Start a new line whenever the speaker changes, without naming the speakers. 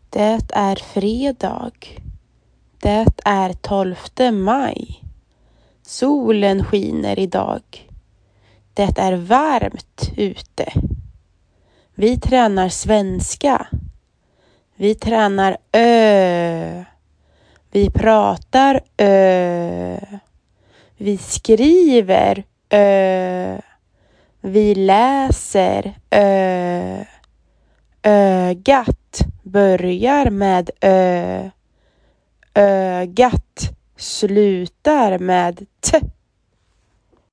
Det är fredag. Det är 12 maj. Solen skiner idag. Det är varmt ute. Vi tränar svenska. Vi tränar ö. Vi pratar ö. Vi skriver ö. Vi läser ö. Ögat börjar med ö. Ögat slutar med t.